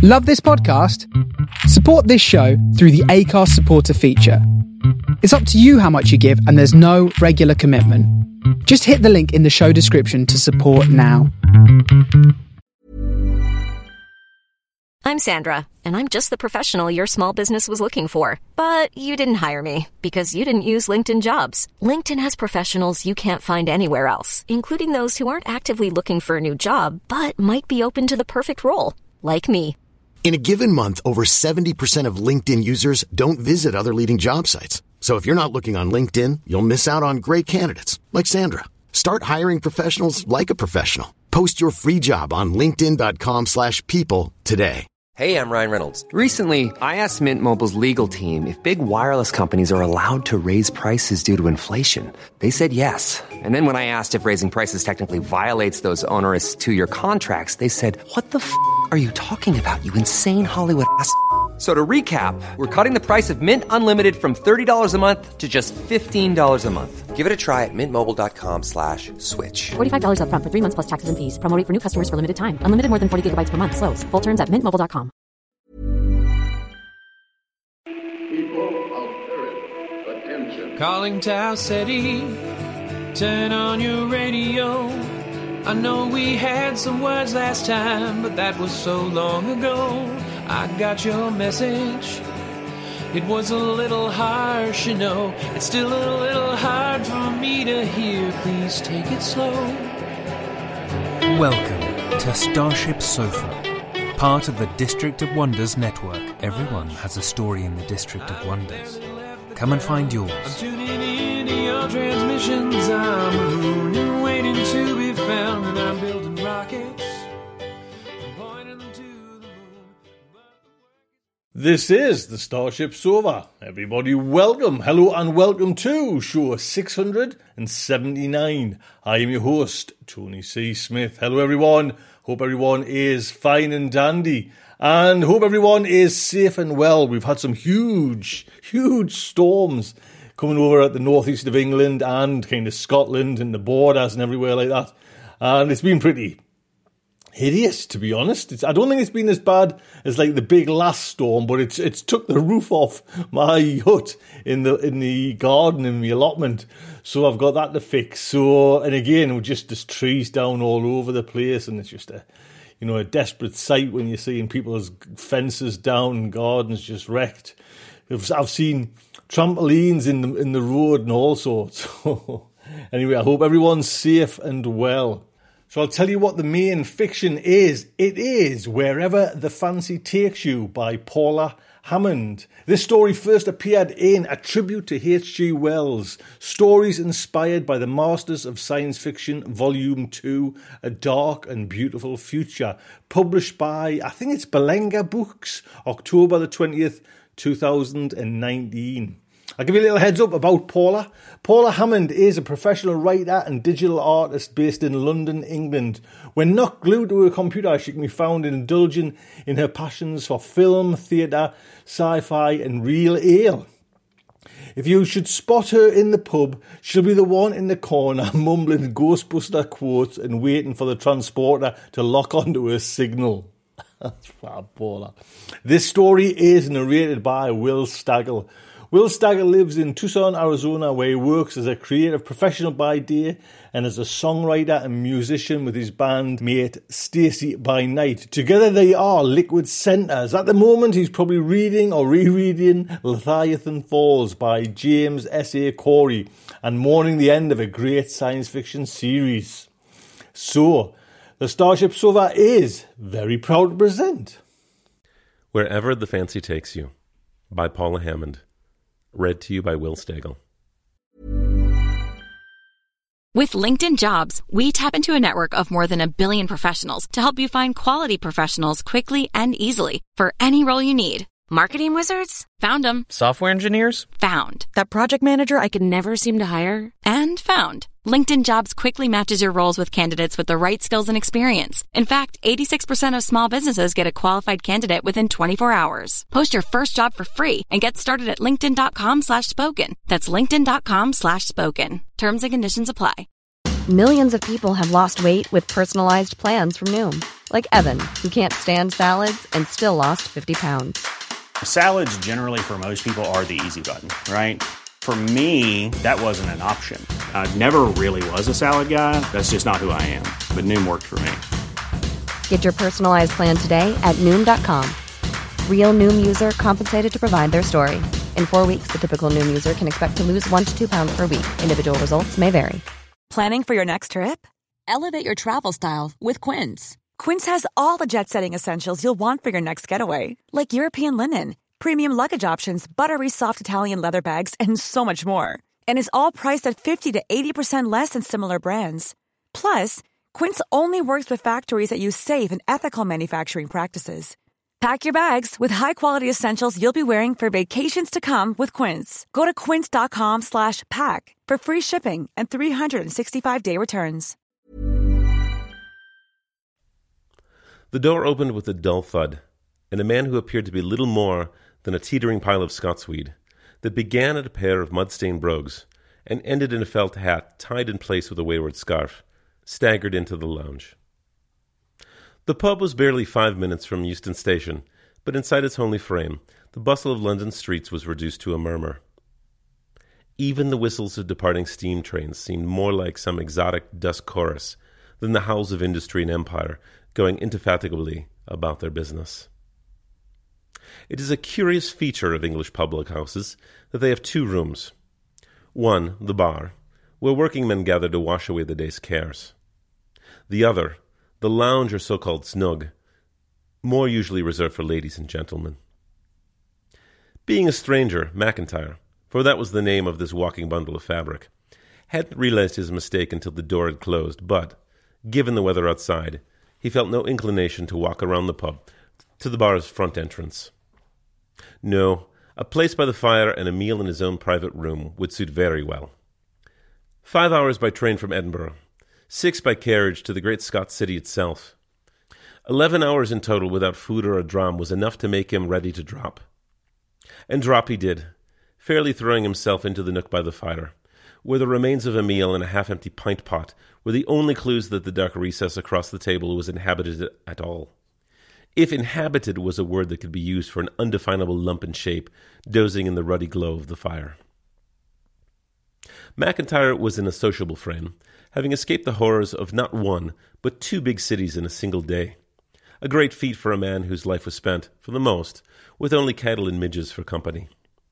Love this podcast? Support this show through the Acast supporter feature. It's up to you how much you give, and there's no regular commitment. Just hit the link in the show description to support now. I'm Sandra, and I'm just the professional your small business was looking for. But you didn't hire me because you didn't use LinkedIn Jobs. LinkedIn has professionals you can't find anywhere else, including those who aren't actively looking for a new job, but might be open to the perfect role, like me. In a given month, over 70% of LinkedIn users don't visit other leading job sites. So if you're not looking on LinkedIn, you'll miss out on great candidates like Sandra. Start hiring professionals like a professional. Post your free job on linkedin.com/people today. Hey, I'm Ryan Reynolds. Recently, I asked Mint Mobile's legal team if big wireless companies are allowed to raise prices due to inflation. They said yes. And then when I asked if raising prices technically violates those onerous two-year contracts, they said, "What the f*** are you talking about, you insane Hollywood ass?" So to recap, we're cutting the price of Mint Unlimited from $30 a month to just $15 a month. Give it a try at mintmobile.com/switch. $45 up front for 3 months plus taxes and fees. Promo rate for new customers for limited time. Unlimited more than 40 gigabytes per month. Slows full terms at mintmobile.com. People of Earth, attention. Calling Tau City, turn on your radio. I know we had some words last time, but that was so long ago. I got your message. It was a little harsh, you know. It's still a little hard for me to hear. Please take it slow. Welcome to Starship Sofa, part of the District of Wonders network. Everyone has a story in the District of Wonders. Come and find yours. I'm tuning in to your transmissions. I'm a moon and waiting to be found, and I'm building rockets. I'm pointing them to the moon. This is the Starship Sofa. Everybody, welcome, hello, and welcome to show 679. I am your host, Tony C. Smith. Hello, everyone. Hope everyone is fine and dandy, and hope everyone is safe and well. We've had some huge storms coming over at the northeast of England and kind of Scotland and the borders and everywhere like that. And it's been pretty hideous, to be honest. I don't think it's been as bad as like the big last storm, but it's took the roof off my hut in the garden in the allotment. So I've got that to fix. So, and again, there's trees down all over the place, and it's just a desperate sight when you're seeing people's fences down and gardens just wrecked. I've seen trampolines in the road and all sorts. Anyway, I hope everyone's safe and well. So I'll tell you what the main fiction is. It is Wherever the Fancy Takes You by Paula Hammond. This story first appeared in A Tribute to H.G. Wells, Stories Inspired by the Masters of Science Fiction, Volume 2, A Dark and Beautiful Future, published by, I think it's Belenga Books, October the 20th, 2019. I'll give you a little heads up about Paula. Paula Hammond is a professional writer and digital artist based in London, England. When not glued to her computer, she can be found indulging in her passions for film, theatre, sci-fi and real ale. If you should spot her in the pub, she'll be the one in the corner mumbling Ghostbuster quotes and waiting for the transporter to lock onto her signal. That's fab, Paula. This story is narrated by Will Staggle. Will Staggle lives in Tucson, Arizona, where he works as a creative professional by day and as a songwriter and musician with his bandmate Stacey by night. Together they are Liquid Centers. At the moment, he's probably reading or rereading Leviathan Falls by James S.A. Corey and mourning the end of a great science fiction series. So, the Starship Sofa is very proud to present Wherever the Fancy Takes You by Paula Hammond. Read to you by Will Staggle. With LinkedIn Jobs, we tap into a network of more than 1 billion professionals to help you find quality professionals quickly and easily for any role you need. Marketing wizards? Found them. Software engineers? Found. That project manager I could never seem to hire? And found. LinkedIn Jobs quickly matches your roles with candidates with the right skills and experience. In fact, 86% of small businesses get a qualified candidate within 24 hours. Post your first job for free and get started at linkedin.com/spoken. That's linkedin.com/spoken. Terms and conditions apply. Millions of people have lost weight with personalized plans from Noom. Like Evan, who can't stand salads and still lost 50 pounds. Salads generally for most people are the easy button, right? For me, that wasn't an option. I never really was a salad guy. That's just not who I am. But Noom worked for me. Get your personalized plan today at Noom.com. Real Noom user compensated to provide their story. In 4 weeks, the typical Noom user can expect to lose 1 to 2 pounds per week. Individual results may vary. Planning for your next trip? Elevate your travel style with Quince. Quince has all the jet-setting essentials you'll want for your next getaway, like European linen, premium luggage options, buttery soft Italian leather bags, and so much more. And is all priced at 50 to 80% less than similar brands. Plus, Quince only works with factories that use safe and ethical manufacturing practices. Pack your bags with high-quality essentials you'll be wearing for vacations to come with Quince. Go to quince.com/pack for free shipping and 365-day returns. The door opened with a dull thud, and a man who appeared to be little more than a teetering pile of Scotsweed, that began at a pair of mud-stained brogues and ended in a felt hat tied in place with a wayward scarf, staggered into the lounge. The pub was barely 5 minutes from Euston Station, but inside its homely frame, the bustle of London streets was reduced to a murmur. Even the whistles of departing steam trains seemed more like some exotic dusk chorus than the howls of industry and empire going indefatigably about their business. It is a curious feature of English public houses that they have 2 rooms. One, the bar, where working men gather to wash away the day's cares. The other, the lounge or so-called snug, more usually reserved for ladies and gentlemen. Being a stranger, McIntyre, for that was the name of this walking bundle of fabric, hadn't realized his mistake until the door had closed, but, given the weather outside, he felt no inclination to walk around the pub to the bar's front entrance. No, a place by the fire and a meal in his own private room would suit very well. 5 hours by train from Edinburgh, 6 by carriage to the great Scots city itself. 11 hours in total without food or a dram was enough to make him ready to drop. And drop he did, fairly throwing himself into the nook by the fire, where the remains of a meal and a half-empty pint pot were the only clues that the dark recess across the table was inhabited at all. If inhabited was a word that could be used for an undefinable lump in shape, dozing in the ruddy glow of the fire. McIntyre was in a sociable frame, having escaped the horrors of not 1, but 2 big cities in a single day. A great feat for a man whose life was spent, for the most, with only cattle and midges for company.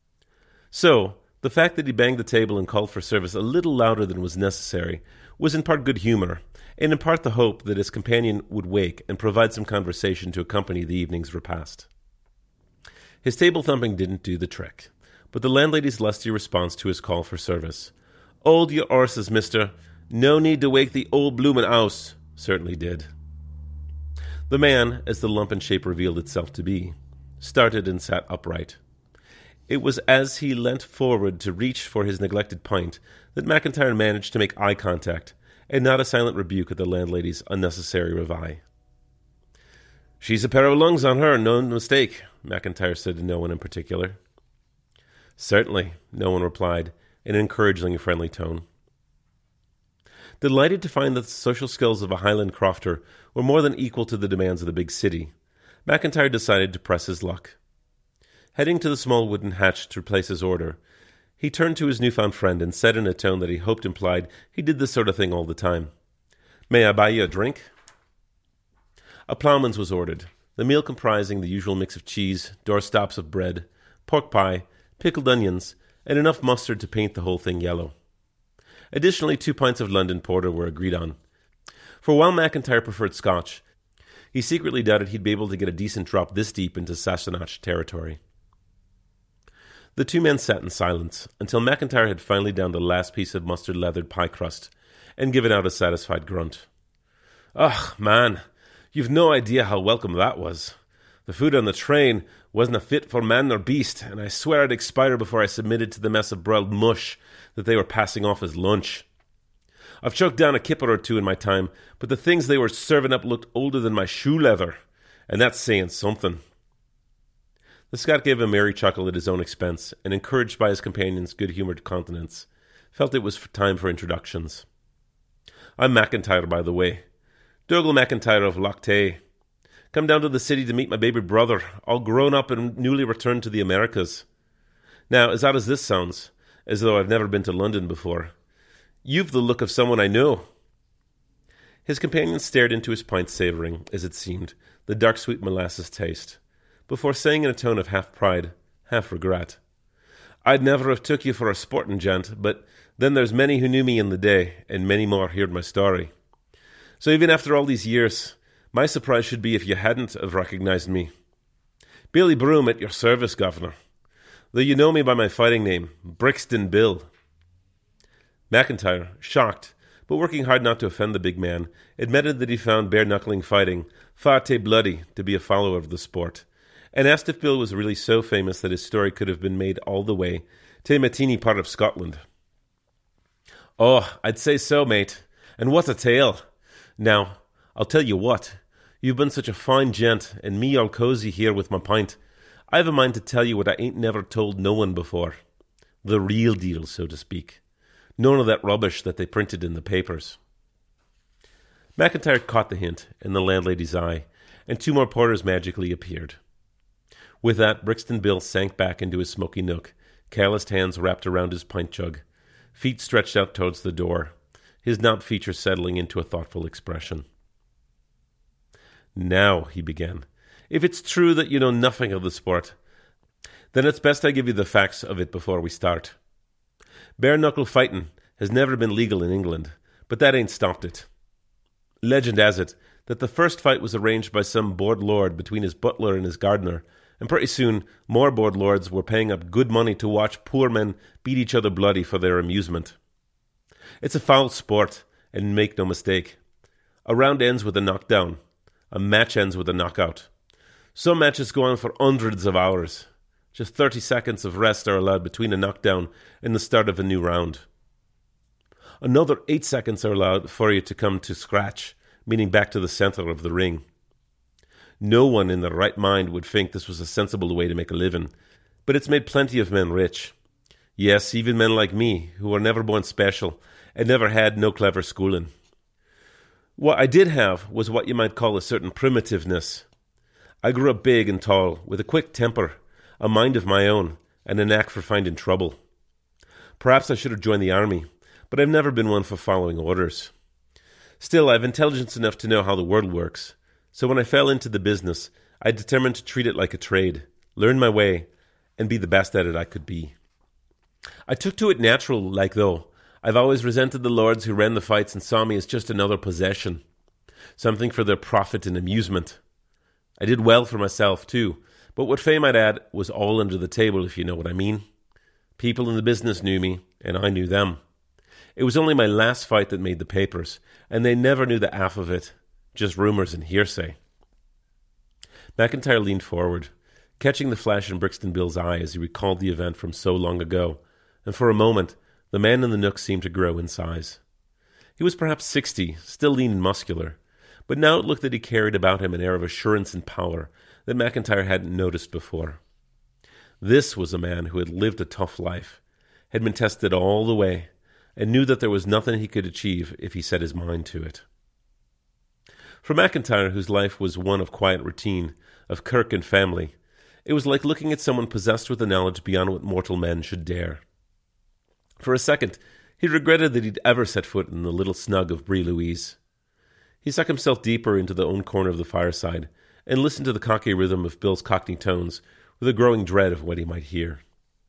So, the fact that he banged the table and called for service a little louder than was necessary was in part good humor, and in part the hope that his companion would wake and provide some conversation to accompany the evening's repast. His table-thumping didn't do the trick, but the landlady's lusty response to his call for service, "Hold your 'orses, mister. No need to wake the old bloomin' 'ouse," certainly did. The man, as the lump in shape revealed itself to be, started and sat upright. It was as he leant forward to reach for his neglected pint that McIntyre managed to make eye contact, and not a silent rebuke at the landlady's unnecessary reveille. "She's a pair of lungs on her, no mistake," McIntyre said to no one in particular. "Certainly," no one replied, in an encouragingly friendly tone. Delighted to find that the social skills of a Highland crofter were more than equal to the demands of the big city, McIntyre decided to press his luck. Heading to the small wooden hatch to replace his order, he turned to his newfound friend and said in a tone that he hoped implied he did this sort of thing all the time, "May I buy you a drink?" A ploughman's was ordered, the meal comprising the usual mix of cheese, doorstops of bread, pork pie, pickled onions, and enough mustard to paint the whole thing yellow. Additionally, 2 pints of London porter were agreed on. For while McIntyre preferred Scotch, he secretly doubted he'd be able to get a decent drop this deep into Sassenach territory. The 2 men sat in silence until McIntyre had finally downed the last piece of mustard-lathered pie crust and given out a satisfied grunt. "Ugh, man, you've no idea how welcome that was. The food on the train wasn't a fit for man nor beast, and I swear I'd expire before I submitted to the mess of broiled mush that they were passing off as lunch. I've choked down a kipper or 2 in my time, but the things they were serving up looked older than my shoe leather, and that's saying something." The Scot gave a merry chuckle at his own expense, and encouraged by his companion's good-humoured countenance, felt it was time for introductions. I'm McIntyre, by the way. Dougal McIntyre of Loch Tay. Come down to the city to meet my baby brother, all grown up and newly returned to the Americas. Now, as odd as this sounds, as though I've never been to London before, you've the look of someone I know. His companion stared into his pint, savouring, as it seemed, the dark sweet molasses taste, before saying in a tone of half pride, half regret, I'd never have took you for a sporting gent, but then there's many who knew me in the day, and many more heard my story. So even after all these years, my surprise should be if you hadn't have recognised me. Billy Broom at your service, Governor. Though you know me by my fighting name, Brixton Bill. McIntyre, shocked, but working hard not to offend the big man, admitted that he found bare-knuckling fighting far too bloody to be a follower of the sport, and asked if Bill was really so famous that his story could have been made all the way to a teeny part of Scotland. Oh, I'd say so, mate. And what a tale. Now, I'll tell you what. You've been such a fine gent, and me all cosy here with my pint. I've a mind to tell you what I ain't never told no one before. The real deal, so to speak. None of that rubbish that they printed in the papers. McIntyre caught the hint in the landlady's eye, and 2 more porters magically appeared. With that, Brixton Bill sank back into his smoky nook, calloused hands wrapped around his pint jug, feet stretched out towards the door, his knobbed features settling into a thoughtful expression. Now, he began, if it's true that you know nothing of the sport, then it's best I give you the facts of it before we start. Bare-knuckle fighting has never been legal in England, but that ain't stopped it. Legend has it that the first fight was arranged by some bored lord between his butler and his gardener, and pretty soon more bored lords were paying up good money to watch poor men beat each other bloody for their amusement. It's a foul sport, and make no mistake. A round ends with a knockdown. A match ends with a knockout. Some matches go on for hundreds of hours. Just 30 seconds of rest are allowed between a knockdown and the start of a new round. Another 8 seconds are allowed for you to come to scratch, meaning back to the center of the ring. No one in their right mind would think this was a sensible way to make a living, but it's made plenty of men rich. Yes, even men like me, who were never born special and never had no clever schooling. What I did have was what you might call a certain primitiveness. I grew up big and tall, with a quick temper, a mind of my own, and a knack for finding trouble. Perhaps I should have joined the army, but I've never been one for following orders. Still, I have intelligence enough to know how the world works, so when I fell into the business, I determined to treat it like a trade, learn my way, and be the best at it I could be. I took to it natural, like though. I've always resented the lords who ran the fights and saw me as just another possession, something for their profit and amusement. I did well for myself, too, but what fame I'd add was all under the table, if you know what I mean. People in the business knew me, and I knew them. It was only my last fight that made the papers, and they never knew the half of it, just rumours and hearsay. McIntyre leaned forward, catching the flash in Brixton Bill's eye as he recalled the event from so long ago, and for a moment the man in the nook seemed to grow in size. He was perhaps 60, still lean and muscular, but now it looked that he carried about him an air of assurance and power that McIntyre hadn't noticed before. This was a man who had lived a tough life, had been tested all the way, and knew that there was nothing he could achieve if he set his mind to it. For McIntyre, whose life was one of quiet routine, of kirk and family, it was like looking at someone possessed with a knowledge beyond what mortal men should dare. For a second, he regretted that he'd ever set foot in the little snug of Brie Louise. He sucked himself deeper into the own corner of the fireside and listened to the cocky rhythm of Bill's Cockney tones with a growing dread of what he might hear.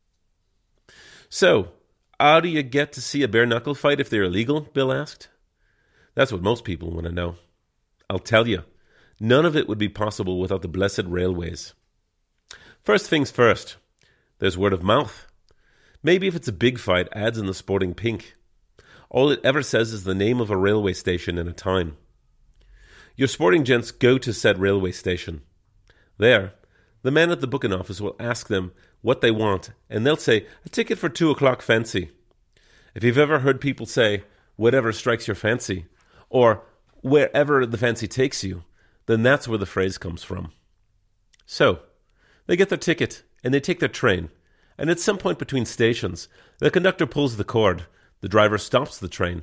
So, how do you get to see a bare-knuckle fight if they're illegal? Bill asked. That's what most people want to know. I'll tell you, none of it would be possible without the blessed railways. First things first, there's word of mouth. Maybe if it's a big fight, ads in the sporting pink. All it ever says is the name of a railway station and a time. Your sporting gents go to said railway station. There, the man at the booking office will ask them what they want, and they'll say, a ticket for 2 o'clock fancy. If you've ever heard people say, whatever strikes your fancy, or wherever the fancy takes you, then that's where the phrase comes from. So, they get their ticket, and they take their train, and at some point between stations, the conductor pulls the cord, the driver stops the train,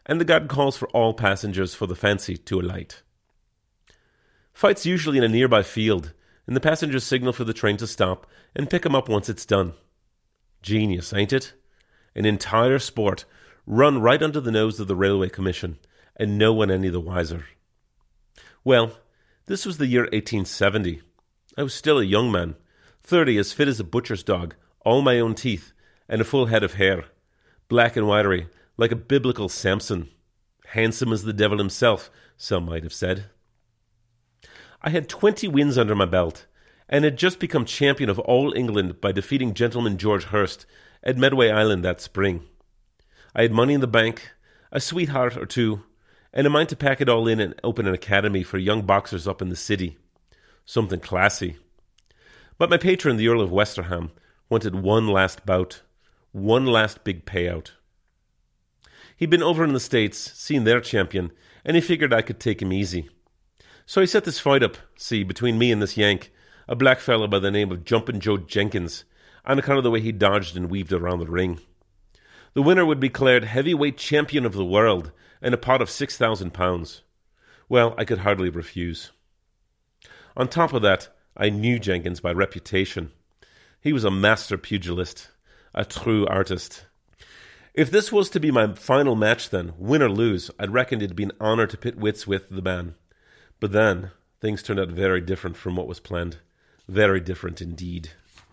and the guard calls for all passengers for the fancy to alight. Fight's usually in a nearby field, and the passengers signal for the train to stop and pick 'em up once it's done. Genius, ain't it? An entire sport run right under the nose of the Railway Commission, and no one any the wiser. Well, this was the year 1870. I was still a young man, 30, as fit as a butcher's dog, all my own teeth, and a full head of hair, black and wiry, like a biblical Samson. Handsome as the devil himself, some might have said. I had 20 wins under my belt, and had just become champion of all England by defeating Gentleman George Hurst at Medway Island that spring. I had money in the bank, a sweetheart or two, and a mind to pack it all in and open an academy for young boxers up in the city. Something classy. But my patron, the Earl of Westerham, wanted one last bout, one last big payout. He'd been over in the States, seen their champion, and he figured I could take him easy. So he set this fight up, between me and this Yank, a black fellow by the name of Jumpin' Joe Jenkins, on account of the way he dodged and weaved around the ring. The winner would be declared heavyweight champion of the world, and a pot of £6,000. Well, I could hardly refuse. On top of that, I knew Jenkins by reputation. He was a master pugilist, a true artist. If this was to be my final match then, win or lose, I'd reckon it'd be an honour to pit wits with the man. But then, things turned out very different from what was planned. Very different indeed.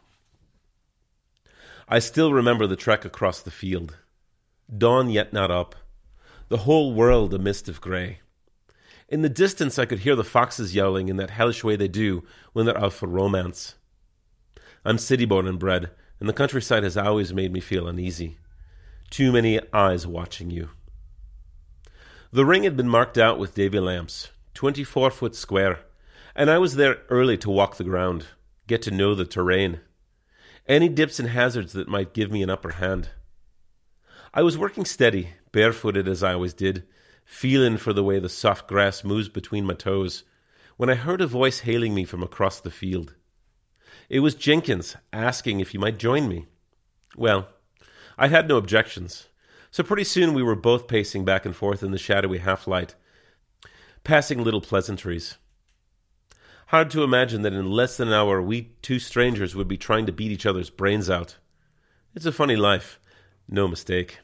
I still remember the trek across the field. Dawn yet not up. The whole world a mist of grey. In the distance I could hear the foxes yowling in that hellish way they do when they're out for romance. I'm city-born and bred, and the countryside has always made me feel uneasy. Too many eyes watching you. The ring had been marked out with Davy lamps, 24 foot square, and I was there early to walk the ground, get to know the terrain. Any dips and hazards that might give me an upper hand. I was working steady, barefooted as I always did, feeling for the way the soft grass moves between my toes, when I heard a voice hailing me from across the field. It was Jenkins, asking if he might join me. Well, I had no objections, so pretty soon we were both pacing back and forth in the shadowy half-light, passing little pleasantries. Hard to imagine that in less than an hour we two strangers would be trying to beat each other's brains out. It's a funny life, no mistake.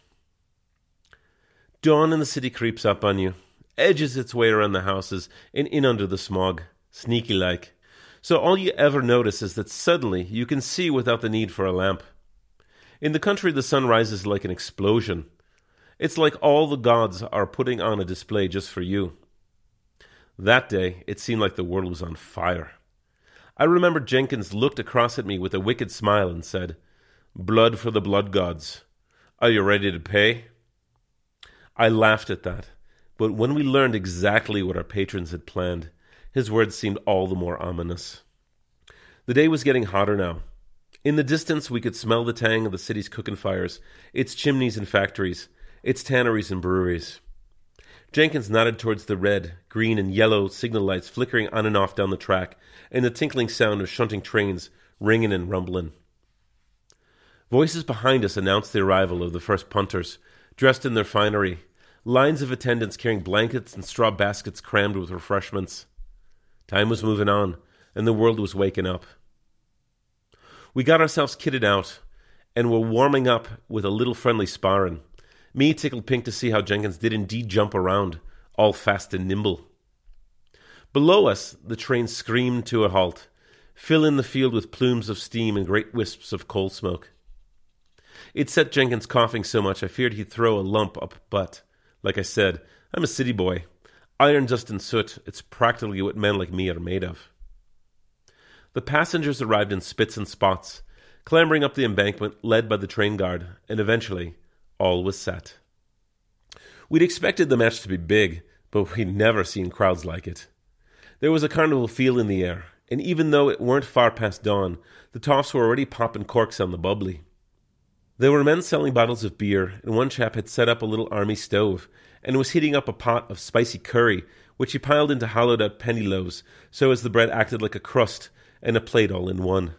Dawn in the city creeps up on you, edges its way around the houses and in under the smog, sneaky-like. So all you ever notice is that suddenly you can see without the need for a lamp. In the country the sun rises like an explosion. It's like all the gods are putting on a display just for you. That day, it seemed like the world was on fire. I remember Jenkins looked across at me with a wicked smile and said, "Blood for the blood gods. Are you ready to pay?" I laughed at that, but when we learned exactly what our patrons had planned, his words seemed all the more ominous. The day was getting hotter now. In the distance, we could smell the tang of the city's cooking fires, its chimneys and factories, its tanneries and breweries. Jenkins nodded towards the red, green, and yellow signal lights flickering on and off down the track, and the tinkling sound of shunting trains ringing and rumbling. Voices behind us announced the arrival of the first punters, dressed in their finery, lines of attendants carrying blankets and straw baskets crammed with refreshments. Time was moving on, and the world was waking up. We got ourselves kitted out, and were warming up with a little friendly sparring. Me tickled pink to see how Jenkins did indeed jump around, all fast and nimble. Below us, the train screamed to a halt, filling the field with plumes of steam and great wisps of coal smoke. It set Jenkins coughing so much I feared he'd throw a lump up, but, like I said, I'm a city boy. Iron, dust, and soot, it's practically what men like me are made of. The passengers arrived in spits and spots, clambering up the embankment led by the train guard, and eventually all was set. We'd expected the match to be big, but we'd never seen crowds like it. There was a carnival feel in the air, and even though it weren't far past dawn, the toffs were already popping corks on the bubbly. There were men selling bottles of beer, and one chap had set up a little army stove, and was heating up a pot of spicy curry, which he piled into hollowed-out penny loaves, so as the bread acted like a crust, and a plate all in one.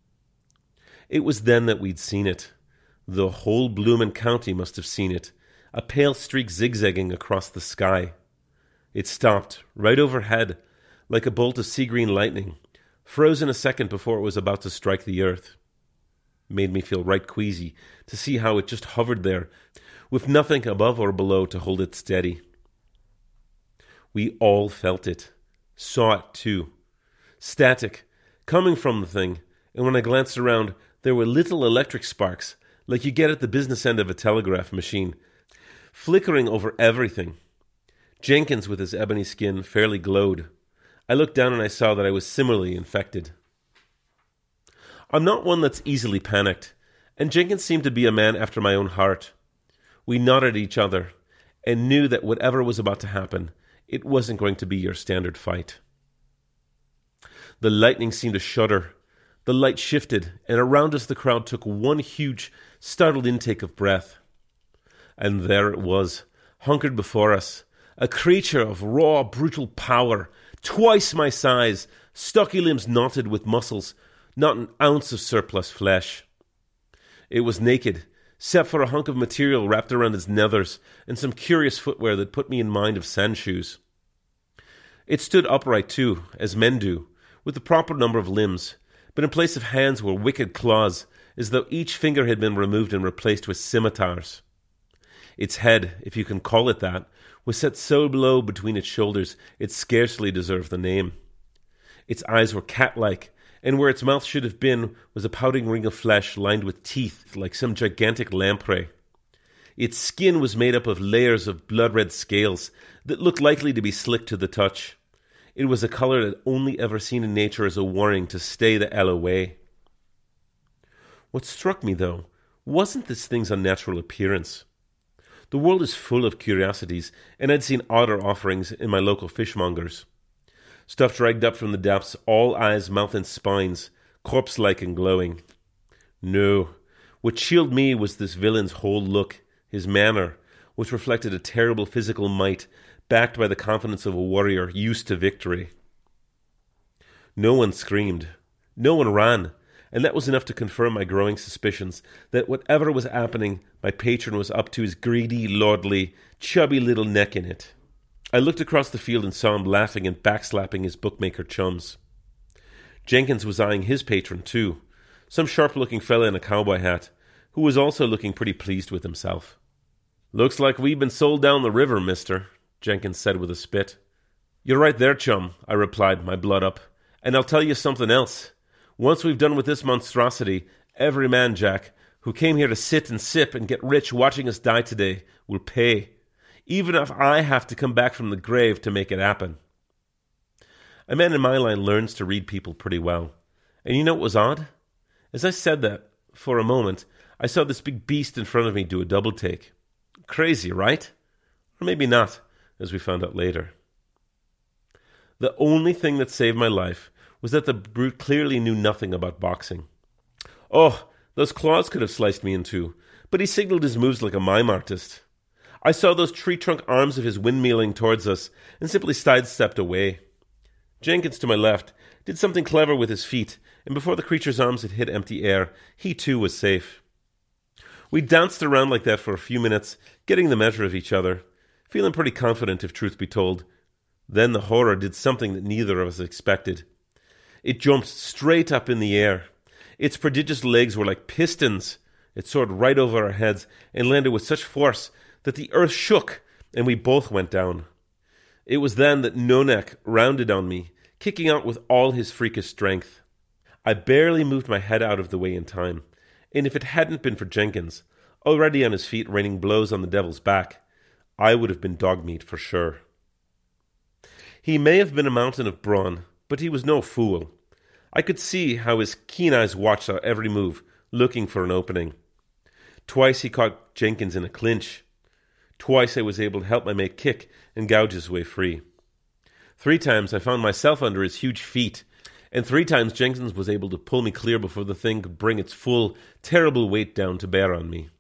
It was then that we'd seen it. The whole bloomin' county must have seen it. a pale streak zigzagging across the sky. It stopped, right overhead, like a bolt of sea-green lightning, frozen a second before it was about to strike the earth. Made me feel right queasy to see how it just hovered there, with nothing above or below to hold it steady. We all felt it, saw it too. Static, coming from the thing, and when I glanced around, there were little electric sparks, like you get at the business end of a telegraph machine, flickering over everything. Jenkins, with his ebony skin, fairly glowed. I looked down and I saw that I was similarly infected. I'm not one that's easily panicked, and Jenkins seemed to be a man after my own heart. We nodded at each other, and knew that whatever was about to happen, it wasn't going to be your standard fight. The lightning seemed to shudder. The light shifted, and around us the crowd took one huge, startled intake of breath. And there it was, hunkered before us, a creature of raw, brutal power, twice my size, stocky limbs knotted with muscles, not an ounce of surplus flesh. It was naked, except for a hunk of material wrapped around its nethers and some curious footwear that put me in mind of sand shoes. It stood upright too, as men do, with the proper number of limbs, but in place of hands were wicked claws, as though each finger had been removed and replaced with scimitars. Its head, if you can call it that, was set so low between its shoulders it scarcely deserved the name. Its eyes were cat-like, and where its mouth should have been was a pouting ring of flesh lined with teeth like some gigantic lamprey. Its skin was made up of layers of blood-red scales that looked likely to be slick to the touch. It was a colour that only ever seen in nature as a warning to stay the hell away. What struck me, though, wasn't this thing's unnatural appearance. The world is full of curiosities, and I'd seen odder offerings in my local fishmongers. Stuff dragged up from the depths, all eyes, mouth, and spines, corpse-like and glowing. No, what chilled me was this villain's whole look, his manner, which reflected a terrible physical might, backed by the confidence of a warrior used to victory. No one screamed. No one ran, and that was enough to confirm my growing suspicions that whatever was happening, my patron was up to his greedy, lordly, chubby little neck in it. I looked across the field and saw him laughing and backslapping his bookmaker chums. Jenkins was eyeing his patron too, some sharp-looking fella in a cowboy hat, who was also looking pretty pleased with himself. "Looks like we've been sold down the river, mister," Jenkins said with a spit. "You're right there, chum," I replied, my blood up. "And I'll tell you something else. Once we've done with this monstrosity, every man, Jack, who came here to sit and sip and get rich watching us die today, will pay, even if I have to come back from the grave to make it happen." A man in my line learns to read people pretty well. And you know what was odd? As I said that, for a moment, I saw this big beast in front of me do a double take. Crazy, right? Or maybe not, as we found out later. The only thing that saved my life was that the brute clearly knew nothing about boxing. Oh, those claws could have sliced me in two, but he signaled his moves like a mime artist. I saw those tree-trunk arms of his windmilling towards us and simply sidestepped away. Jenkins, to my left, did something clever with his feet, and before the creature's arms had hit empty air, he too was safe. We danced around like that for a few minutes, getting the measure of each other, feeling pretty confident if truth be told. Then the horror did something that neither of us expected. It jumped straight up in the air. Its prodigious legs were like pistons. It soared right over our heads and landed with such force that the earth shook and we both went down. It was then that Nonek rounded on me, kicking out with all his freakish strength. I barely moved my head out of the way in time, and if it hadn't been for Jenkins, already on his feet raining blows on the devil's back, I would have been dog meat for sure. He may have been a mountain of brawn, but he was no fool. I could see how his keen eyes watched our every move, looking for an opening. Twice he caught Jenkins in a clinch. Twice I was able to help my mate kick and gouge his way free. 3 times I found myself under his huge feet, and 3 times Jenkins was able to pull me clear before the thing could bring its full, terrible weight down to bear on me.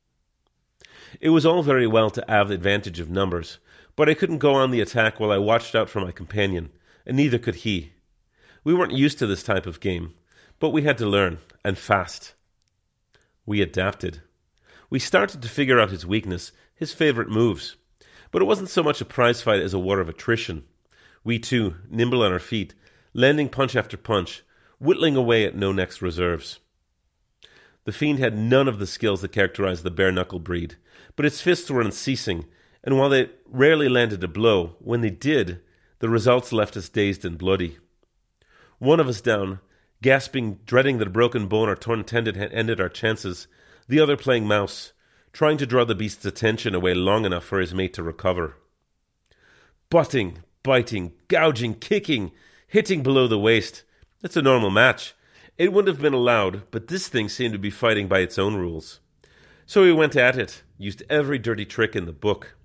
It was all very well to have the advantage of numbers, but I couldn't go on the attack while I watched out for my companion, and neither could he. We weren't used to this type of game, but we had to learn, and fast. We adapted. We started to figure out his weakness, his favourite moves. But it wasn't so much a prize fight as a war of attrition. We too, nimble on our feet, landing punch after punch, whittling away at No Neck's reserves. The Fiend had none of the skills that characterized the bare-knuckle breed, but its fists were unceasing, and while they rarely landed a blow, when they did, the results left us dazed and bloody. One of us down, gasping, dreading that a broken bone or torn tendon had ended our chances, the other playing mouse, trying to draw the beast's attention away long enough for his mate to recover. Butting, biting, gouging, kicking, hitting below the waist. That's a normal match. It wouldn't have been allowed, but this thing seemed to be fighting by its own rules. So we went at it, used every dirty trick in the book.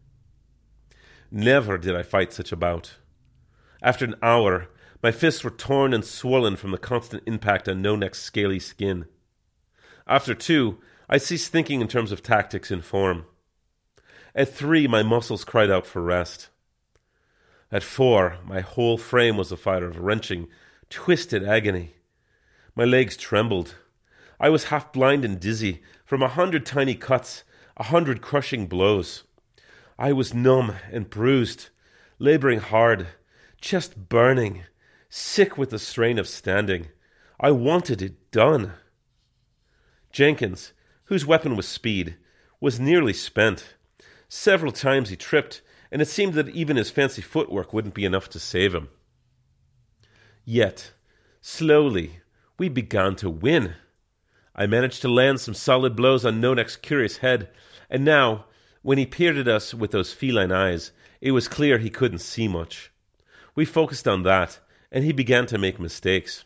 Never did I fight such a bout. After an hour, my fists were torn and swollen from the constant impact on No Neck's scaly skin. After 2, I ceased thinking in terms of tactics and form. At 3, my muscles cried out for rest. At 4, my whole frame was a fire of wrenching, twisted agony. My legs trembled. I was half blind and dizzy from 100 tiny cuts, 100 crushing blows. I was numb and bruised, labouring hard, chest burning, sick with the strain of standing. I wanted it done. Jenkins, whose weapon was speed, was nearly spent. Several times he tripped, and it seemed that even his fancy footwork wouldn't be enough to save him. Yet, slowly, we began to win. I managed to land some solid blows on No Neck's curious head, and now, when he peered at us with those feline eyes, it was clear he couldn't see much. We focused on that, and he began to make mistakes.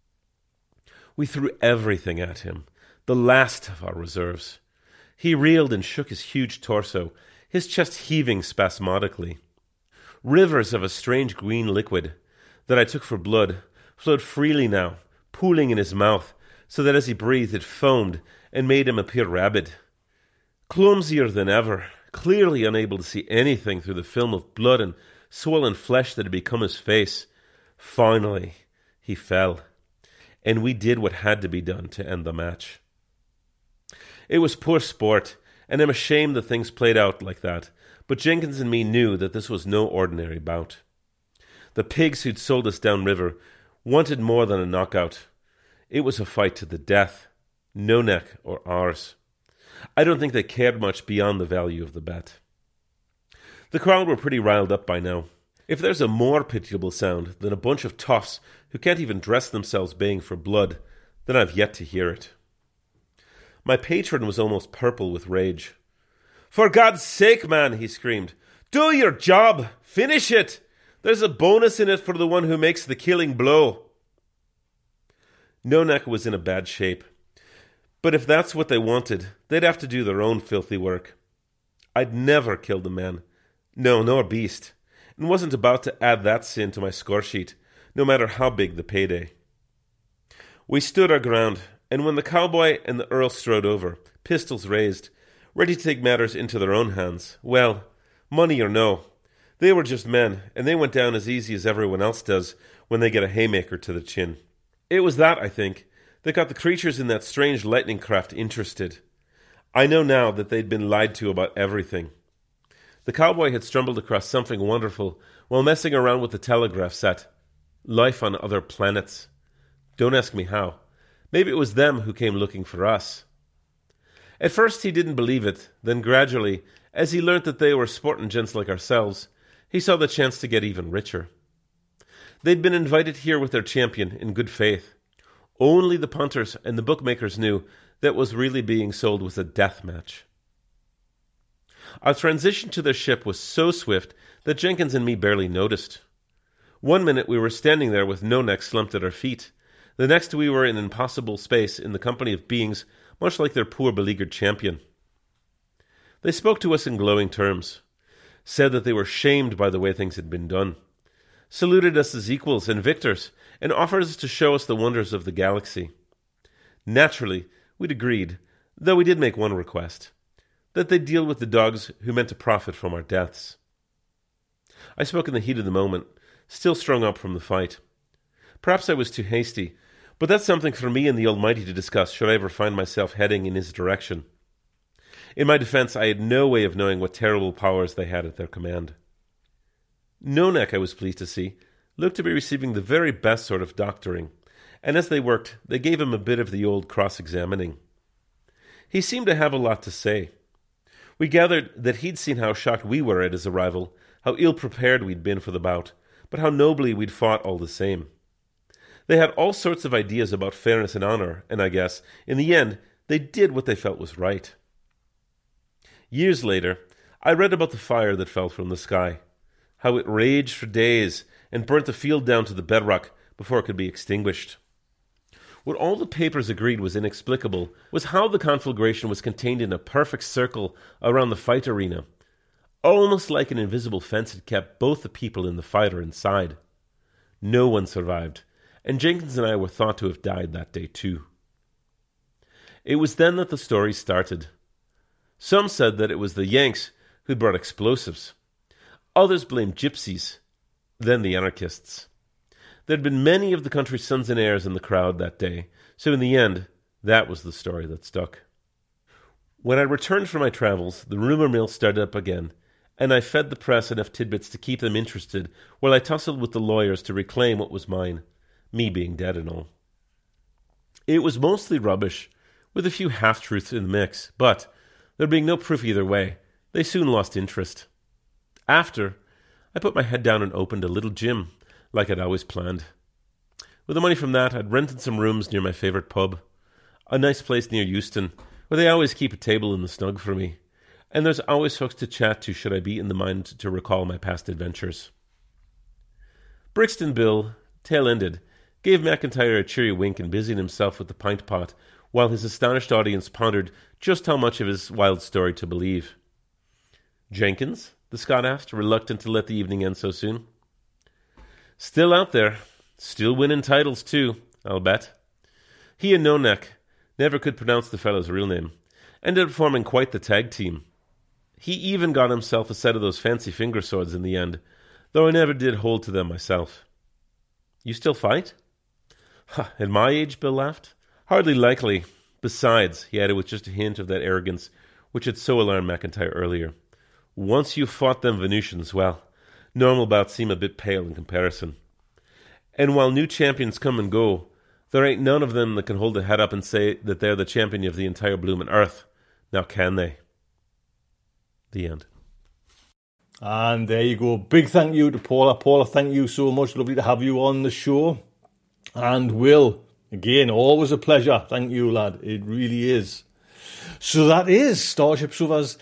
We threw everything at him, the last of our reserves. He reeled and shook his huge torso, his chest heaving spasmodically. Rivers of a strange green liquid that I took for blood flowed freely now, pooling in his mouth, so that as he breathed it foamed and made him appear rabid. Clumsier than ever, clearly unable to see anything through the film of blood and swollen flesh that had become his face. Finally, he fell, and we did what had to be done to end the match. It was poor sport, and I'm ashamed that things played out like that, but Jenkins and me knew that this was no ordinary bout. The pigs who'd sold us downriver wanted more than a knockout. It was a fight to the death, No Neck or ours. I don't think they cared much beyond the value of the bet. The crowd were pretty riled up by now. If there's a more pitiable sound than a bunch of toughs who can't even dress themselves baying for blood, then I've yet to hear it. My patron was almost purple with rage. "For God's sake, man," he screamed, "do your job! Finish it! There's a bonus in it for the one who makes the killing blow." No Neck was in a bad shape. But if that's what they wanted, they'd have to do their own filthy work. I'd never killed a man. No, nor a beast. And wasn't about to add that sin to my score sheet, no matter how big the payday. We stood our ground, and when the cowboy and the earl strode over, pistols raised, ready to take matters into their own hands, well, money or no, they were just men, and they went down as easy as everyone else does when they get a haymaker to the chin. It was that, I think, that got the creatures in that strange lightning craft interested. I know now that they'd been lied to about everything. The cowboy had stumbled across something wonderful while messing around with the telegraph set. Life on other planets. Don't ask me how. Maybe it was them who came looking for us. At first he didn't believe it, then gradually, as he learnt that they were sporting gents like ourselves, he saw the chance to get even richer. They'd been invited here with their champion in good faith. Only the punters and the bookmakers knew that what was really being sold was a death match. Our transition to their ship was so swift that Jenkins and me barely noticed. One minute we were standing there with No Neck slumped at our feet. The next we were in impossible space in the company of beings much like their poor beleaguered champion. They spoke to us in glowing terms, said that they were shamed by the way things had been done, saluted us as equals and victors, and offered us to show us the wonders of the galaxy. Naturally, we'd agreed, though we did make one request, that they deal with the dogs who meant to profit from our deaths. I spoke in the heat of the moment, still strung up from the fight. Perhaps I was too hasty, but that's something for me and the Almighty to discuss should I ever find myself heading in his direction. In my defense, I had no way of knowing what terrible powers they had at their command. Nonek, I was pleased to see, looked to be receiving the very best sort of doctoring, and as they worked, they gave him a bit of the old cross-examining. He seemed to have a lot to say. We gathered that he'd seen how shocked we were at his arrival, how ill-prepared we'd been for the bout, but how nobly we'd fought all the same. They had all sorts of ideas about fairness and honor, and I guess, in the end, they did what they felt was right. Years later, I read about the fire that fell from the sky, how it raged for days and burnt the field down to the bedrock before it could be extinguished. What all the papers agreed was inexplicable was how the conflagration was contained in a perfect circle around the fight arena, almost like an invisible fence had kept both the people in the fighter inside. No one survived, and Jenkins and I were thought to have died that day too. It was then that the story started. Some said that it was the Yanks who'd brought explosives. Others blamed gypsies, then the anarchists. There'd been many of the country's sons and heirs in the crowd that day, so in the end, that was the story that stuck. When I returned from my travels, the rumor mill started up again, and I fed the press enough tidbits to keep them interested while I tussled with the lawyers to reclaim what was mine, me being dead and all. It was mostly rubbish, with a few half-truths in the mix, but, there being no proof either way, they soon lost interest. After, I put my head down and opened a little gym, like I'd always planned. With the money from that, I'd rented some rooms near my favourite pub, a nice place near Euston, where they always keep a table in the snug for me, and there's always folks to chat to should I be in the mind to recall my past adventures. Brixton Bill, tail-ended, gave McIntyre a cheery wink and busied himself with the pint pot, while his astonished audience pondered just how much of his wild story to believe. "Jenkins?" the Scot asked, reluctant to let the evening end so soon. "Still out there. Still winning titles, too, I'll bet." He and Nonek never could pronounce the fellow's real name, ended up forming quite the tag team. He even got himself a set of those fancy finger swords in the end, though I never did hold to them myself. "You still fight?" "At my age," Bill laughed. "Hardly likely. Besides," he added with just a hint of that arrogance which had so alarmed McIntyre earlier, "once you've fought them Venusians, well, normal bouts seem a bit pale in comparison. And while new champions come and go, there ain't none of them that can hold a head up and say that they're the champion of the entire bloomin' earth. Now can they?" The end. And there you go. Big thank you to Paula. Paula, thank you so much. Lovely to have you on the show. And Will, again, always a pleasure. Thank you, lad. It really is. So that is Starship Sofa's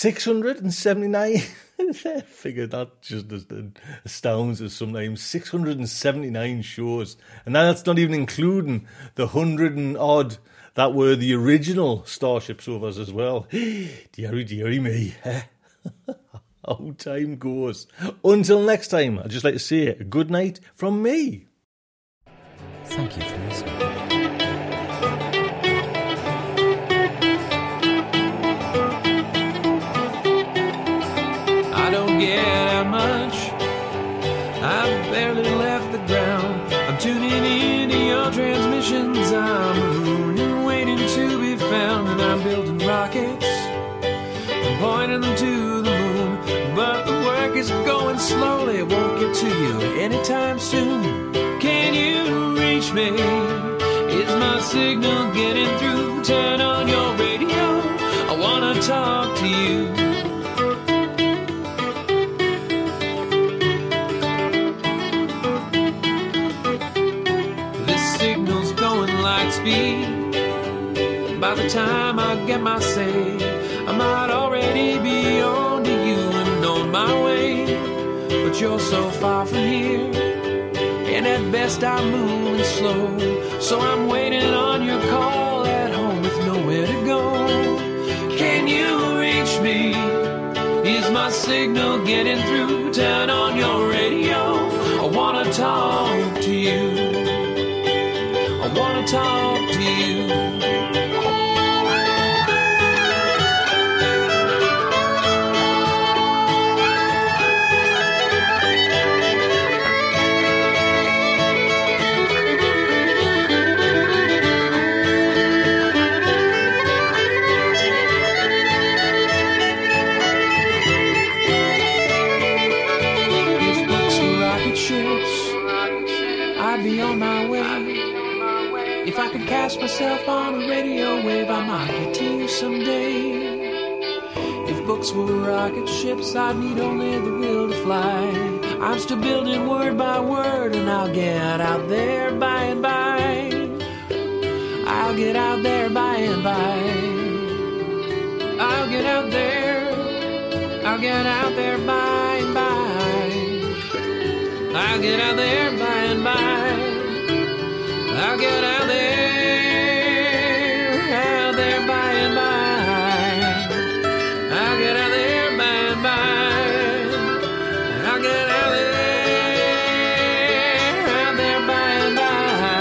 679. I figured that just astounds us sometimes. 679 shows. And that's not even including the 100 and odd that were the original Starship Sofas as well. Deary me. How time goes. Until next time, I'd just like to say a good night from me. Thank you for listening. I don't get out much. I've barely left the ground. I'm tuning into your transmissions. I'm marooned and waiting to be found. And I'm building rockets and pointing them to the moon. But the work is going slowly. It won't get to you anytime soon. Can you reach me? Is my signal getting through? Turn on your radio. I wanna talk to you. This signal's going light speed. By the time I get my say, I might already be on to you and on my way. But you're so far from here, and at best I'm moving slow. So I'm waiting on your call at home with nowhere to go. Can you reach me? Is my signal getting through? Turn on your radio. I wanna talk to you. I wanna talk to you. lost myself on a radio wave, I might get to you someday. If books were rocket ships, I'd need only the will to fly. I'm still building word by word, and I'll get out there by and by. I'll get out there by and by. I'll get out there. I'll get out there by and by. I'll get out there by and by. I'll get out there by and by. I'll get out there by and by. I'll get out there by and by.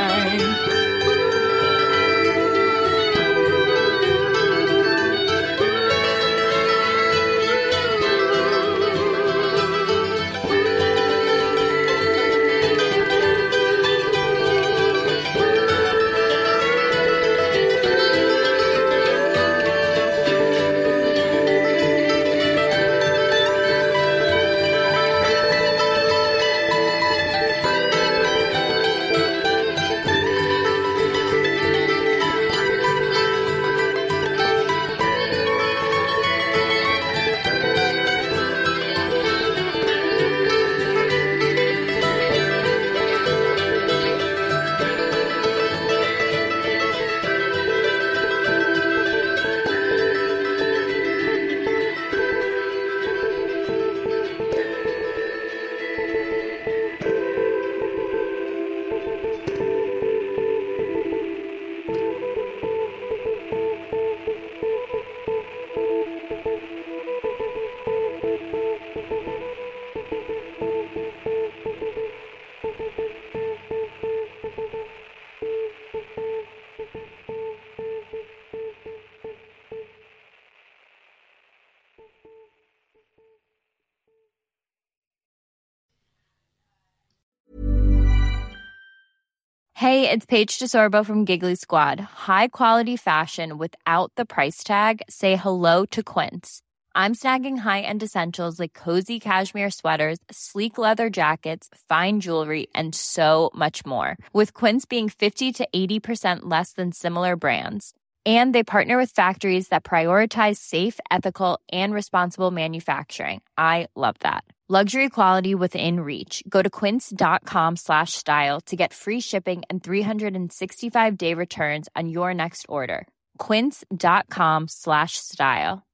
Hey, it's Paige DeSorbo from Giggly Squad. High quality fashion without the price tag. Say hello to Quince. I'm snagging high-end essentials like cozy cashmere sweaters, sleek leather jackets, fine jewelry, and so much more. With Quince being 50 to 80% less than similar brands. And they partner with factories that prioritize safe, ethical, and responsible manufacturing. I love that. Luxury quality within reach. Go to quince.com/style to get free shipping and 365-day returns on your next order. Quince.com/style.